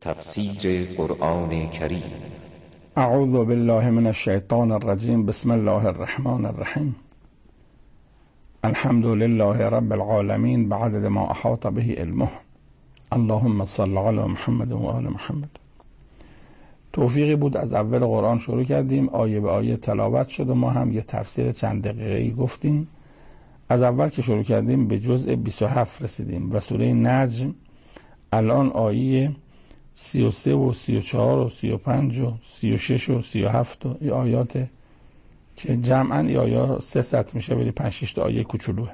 تفسیر قرآن کریم. اعوذ بالله من الشیطان الرجیم. بسم الله الرحمن الرحیم. الحمد لله رب العالمین بعدد ما احاط به علمه. اللهم صل علی محمد و آل محمد. توفیقی بود از اول قرآن شروع کردیم، آیه به آیه تلاوت شد و ما هم یه تفسیر چند دقیقه‌ای گفتیم. از اول که شروع کردیم به جزء 27 رسیدیم و سوره نجم الان آیه 33 و 34 و 35 و 36 و 37 و این آیات که جمعاً این آیات 300 میشه، ولی 5-6 تا آیه کوچولوه.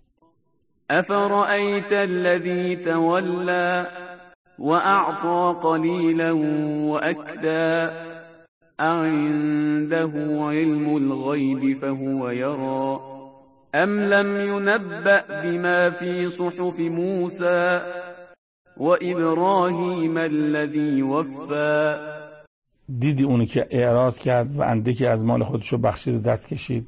افرأیت الذی تولی واعطى قلیلا واکدا عنده علم الغیب فهو یرى ام لم ينبأ بما في صحف موسى وابراهیم الذی وفى. دیدی اونی که اعراض کرد و اندکی از مال خودشو بخشید و دست کشید؟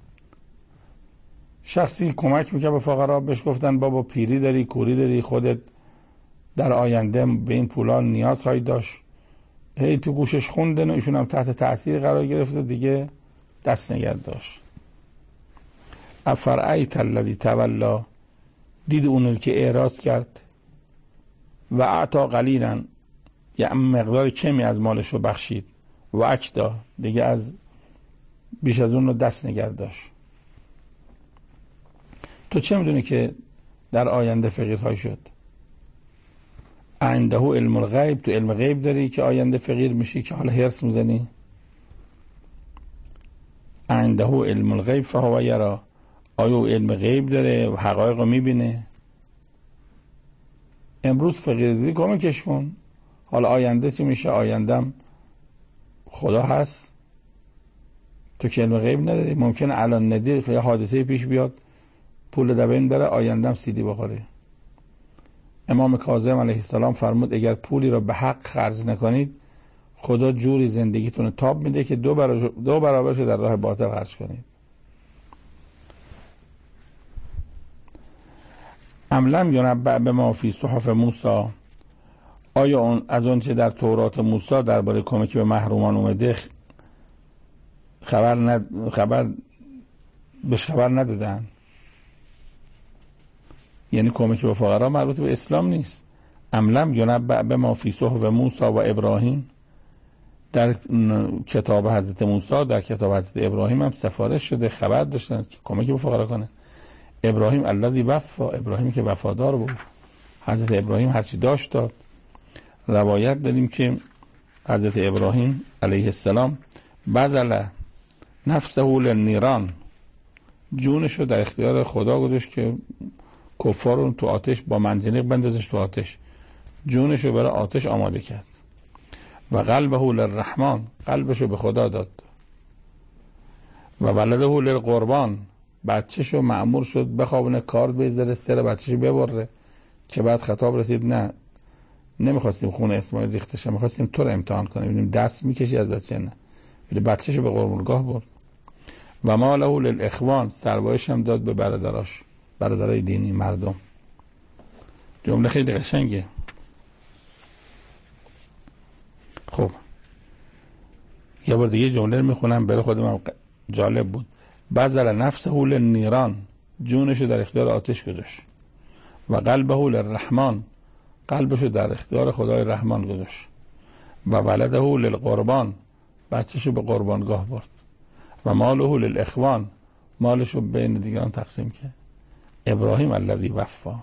شخصی کمک میکرد به فقرا، بهش گفتن بابا پیری داری، کوری داری، خودت در آینده به این پولا نیاز خواهی داشت. هی تو گوشش خوندن و ایشون هم تحت تأثیر قرار گرفت و دیگه دست نگرد داشت. افرأیت الذی تولی، دید اونی که اعراض کرد و اعطى قلیلا، یه مقدار کمی از مالش رو بخشید، و اکدا، دیگه از بیش از اون رو دست نگرد داشت. تو چه میدونی که در آینده فقیر خواهی شد؟ عنده علم الغیب، تو علم غیب داری که آینده فقیر میشی که حالا هرس میزنی؟ عنده علم الغیب فهو یرى، آیا علم غیب داره و حقایق رو میبینه؟ امروز فقیر دیدی کمکش کن، حالا آینده چی میشه؟ آیندهم خدا هست، تو که علم غیب نداری. ممکنه الان ندی یه حادثه پیش بیاد، پول دبین بره، آیندهم سیدی بخوری. امام کاظم علیه السلام فرمود اگر پولی را به حق خرج نکنید، خدا جوری زندگیتون تاب میده که دو برابرش در راه باطل خرج کنید. ام لم ینبأ بما فی صحف موسی، آیا اون از اون چه در تورات موسی درباره کمکی به محرومان اومده بهش خبر ندادن؟ یعنی کمکی به فقرا مربوط به اسلام نیست. ام لم ینبأ بما فی صحف موسی و ابراهیم، در کتاب حضرت موسی، در کتاب حضرت ابراهیم هم سفارش شده، خبر داشتن که کمکی به فقرا کنه. ابراهیم الذی وفا، ابراهیمی که وفادار بود. حضرت ابراهیم هرچی داشت داد. روایت داریم که حضرت ابراهیم علیه السلام بذل نفسه للنیران، جونشو در اختیار خدا گذاشت که کفارون تو آتش با منجنیق بندازش تو آتش، جونشو برای آتش آماده کرد. و قلبه للرحمن، قلبشو به خدا داد. و ولده للقربان، بچه‌شو مأمور شد بخوابونه، کارد بذاره سر بچه‌شو ببره، که بعد خطاب رسید نه، نمیخواستیم خون اسماعیل ریخته شه، میخواستیم تو رو امتحان کنیم ببینیم دست میکشی از بچه نه. ولی بچه‌شو به قربانگاه برد. و ما له للاخوان، سربایش هم داد به برادراش، برادرای دینی، مردم. جمله خیلی قشنگه. خب یه بار دیگه جمله رو میخونم برای خودم، جالب بود. بذل نفسه للنیران، جونشو در اختیار آتش گذاشت. و قلبه للرحمن، قلبشو در اختیار خدای رحمان گذاشت. و ولده للقربان، بچه‌شو به قربانگاه برد. و ماله للاخوان، مالشو بین دیگران تقسیم کرد. ابراهیم الذی وفا.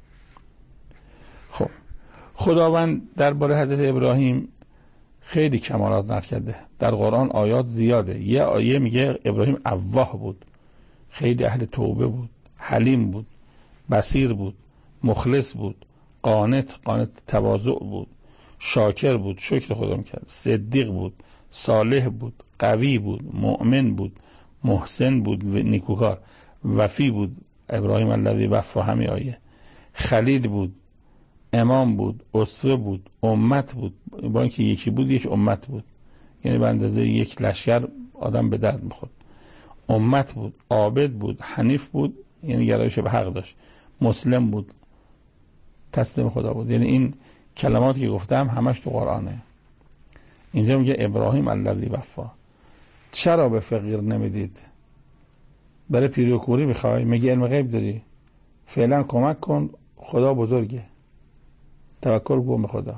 خب خداوند درباره حضرت ابراهیم خیلی کمالات نقل کرده در قرآن، آیات زیاده. یه آیه میگه ابراهیم اواه بود، خیلی اهل توبه بود، حلیم بود، بصیر بود، مخلص بود، قانت تواضع بود، شاکر بود، شکر خدا میکرد، صدیق بود، صالح بود، قوی بود، مؤمن بود، محسن بود، نیکوکار، وفی بود. ابراهیم الذی وفا، همین آیه. خلیل بود، امام بود، اسوه بود، امت بود. با اینکه یکی بود یک امت بود، یعنی به اندازه یک لشکر آدم به درد میخورد. امت بود، عابد بود، حنیف بود، یعنی گرایش به حق داشت، مسلم بود، تسلیم خدا بود. یعنی این کلماتی که گفتم همش تو قرآنه. اینجا میگه ابراهیم الذی وفا. چرا به فقیر نمیدید؟ برای پیری و کوری میخوای؟ میگه علم غیب داری؟ فعلا کمک کن، خدا بزرگه، توکل کن به خدا.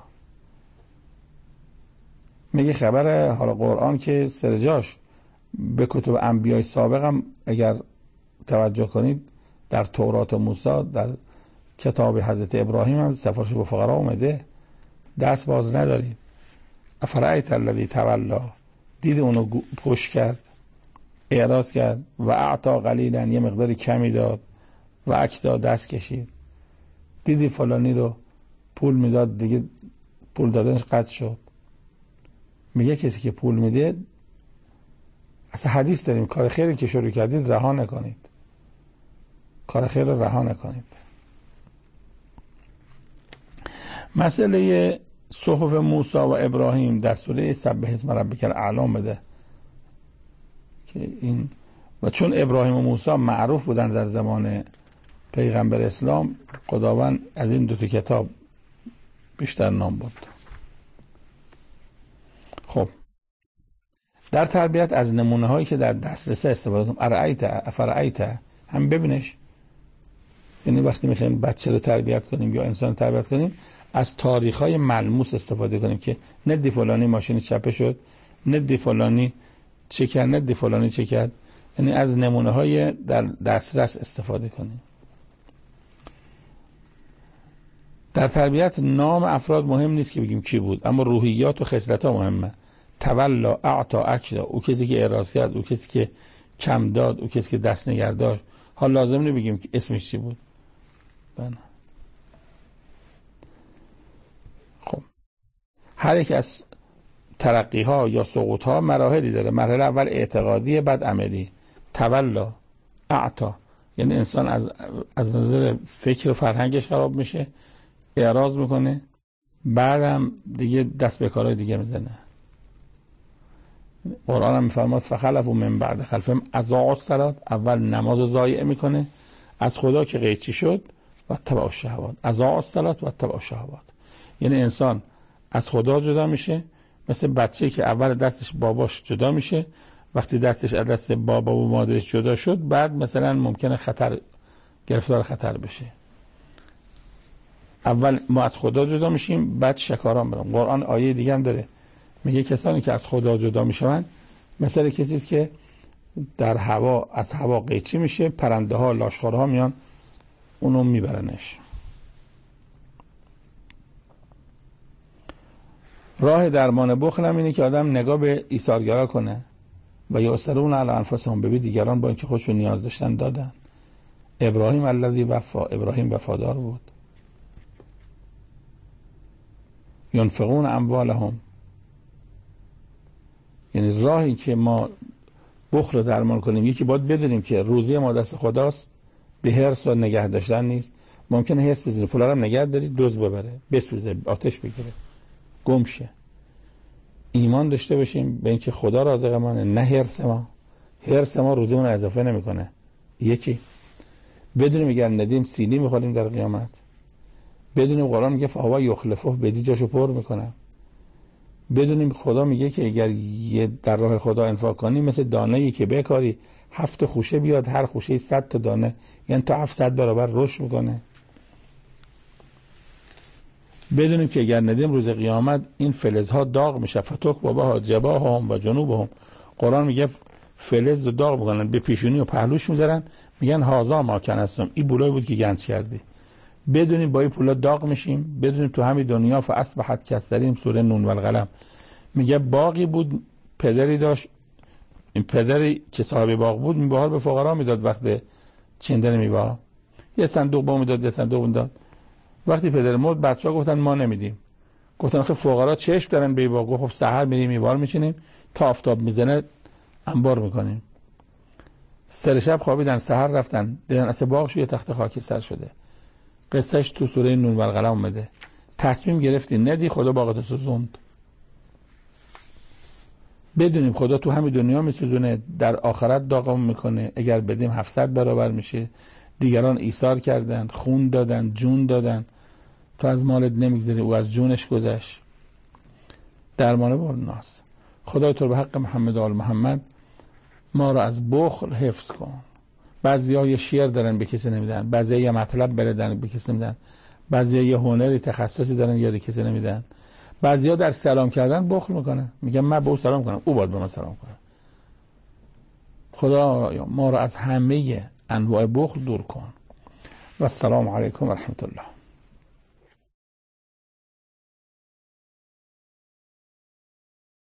میگه خبر حالا قرآن که سر جاش به کتب انبیای سابق هم اگر توجه کنید، در تورات موسی، در کتاب حضرت ابراهیم هم سفارش به فقرا اومده، دست باز ندارید. افرأیت الذی تولی، دید اونو پشت کرد، اعراض کرد، و اعطا قلیلا، یه مقداری کمی داد، و اکدا، دست کشید. دیدی فلانی رو پول میداد، دیگه پول دادنش قطع شد. میگه کسی که پول میده، اصلا حدیث داریم کار خیری که شروع کردید رها نکنید، کار خیر رو رها نکنید. مسئله صحف موسی و ابراهیم در سوره سبح اسم ربک الاعلی بده که این، و چون ابراهیم و موسی معروف بودن در زمان پیغمبر اسلام، خداوند از این دو تا کتاب بیشتر نام برد. خب در تربیت از نمونه هایی که در دسترس استفاده کنیم. افرأیت هم ببینش، یعنی وقتی میخوایم بچه رو تربیت کنیم یا انسان رو تربیت کنیم، از تاریخ های ملموس استفاده کنیم که ندی فلانی ماشین چپه شد، ندی فلانی چه کرد، ندی فلانی چه کرد. یعنی از نمونه های در دسترس استفاده کنیم. در تربیت نام افراد مهم نیست که بگیم کی بود، اما روحیات و خصلت ها مهمه. تولا، اعطا، اکدا، او کسی که اعراض کرد، او کسی که کم داد، او کسی که دست نگه داشت. حال لازم نیست بگیم که اسمش چی بود. خب هر یک از ترقی ها یا سقوط ها مراحلی داره. مرحله اول اعتقادی، بعد عملی. تولا، اعطا، یعنی انسان از نظر فکر و فرهنگش خراب میشه، اعراض میکنه، بعدم دیگه دست به کارهای دیگه میزنه. قرآن هم میفرماد فخلفوا من بعد خلفهم اضاعوا الصلاة، اول نماز رو ضایع میکنه، از خدا که قیچی شد، و اتبعوا الشهوات. اضاعوا الصلاة و اتبعوا الشهوات، یعنی انسان از خدا جدا میشه، مثل بچه که اول دستش باباش جدا میشه، وقتی دستش از دست بابا و مادرش جدا شد، بعد مثلا ممکنه گرفتار خطر بشه. اول ما از خدا جدا میشیم، بعد شکاران برم. قرآن آیه دیگه هم داره، میگه کسانی که از خدا جدا میشن مثل کسی است که در هوا، از هوا قیچی میشه، پرنده ها، لاشخورها میان اونو میبرنش. راه درمان بخل هم اینه که آدم نگاه به ایثارگرا کنه و یؤثرون علی انفسهم، ببین دیگران با اینکه خودشون نیاز داشتن دادن. ابراهیم الذی وفا، ابراهیم وفادار بود. ینفقون اموالهم، یعنی راهی که ما بخل رو درمان کنیم، یکی باید بدونیم که روزی ما دست خداست، به حرص و نگه داشتن نیست. ممکنه حرص بزنه، پولا رو نگه داری، دزد ببره، بسوزه، آتش بگیره، گم شه. ایمان داشته باشیم به اینکه خدا رازق مانه، نه حرص ما. حرص ما روزیمون اضافه نمیکنه. یکی بدونیم اگر ندیم سینی میخوریم در قیامت. بدونیم قرآن میگه فهو یخلفه، بدی جاشو پر میکنه. بدونیم خدا میگه که اگر یه در راه خدا انفاق کنی، مثل دانه‌ای که بکاری 7 خوشه بیاد، هر خوشه 100 تا دانه، یعنی تا 700 برابر رشد میکنه. بدونیم که اگر ندیم روز قیامت این فلزها داغ میشه، فتوک بابا جباههم و جنوبهم. قرآن میگه فلز رو داغ میکنن، به پیشونی و پهلوش میذارن، میگن هازا ما کنستم، این پولایی بود که گنج کردی. بدونیم با این پولا داغ میشیم. بدونیم تو همین دنیا فاصبحت کالصریم، سوره نون و القلم میگه باغی بود، پدری داشت، این پدری که صاحب باغ بود میوه‌ها به فقرا میداد، وقت چیندن میوه یه صندوق با میداد، یه صندوق میداد. وقتی پدر مرد بچه‌ها گفتن ما نمیدیم. گفتن خب فقرا چشم دارن به باغ. خب سحر میریم میوار میچینیم، تا آفتاب میزنه انبار میکنیم. سر شب خوابیدن، سحر رفتن دیدن اصل باغش یه تخت خاکستر شده. قصهش تو سوره نون و القلم اومده. تصمیم گرفتی ندی، خدا باغتو سوزوند. بدونیم خدا تو همین دنیا میسوزونه، در آخرت داغمون میکنه. اگر بدیم 700 برابر میشه. دیگران ایثار کردن، خون دادن، جون دادن، تو از مالت نمیگذری، او از جونش گذشت. درمانه بر ناز. خدای تو به حق محمد آل محمد ما رو از بخل حفظ کن. بعضیا یه شعر دارن به کسی نمیدن، بعضیا یه مطلب بلدن به کسی نمیدن، بعضیا یه هنری تخصصی دارن یاد کسی نمیدن، بعضیا در سلام کردن بخل میکنن، میگن من به او سلام کنم او باید به من سلام کنه. خدا ما رو از همه انواع بخل دور کن. و السلام علیکم و رحمت الله.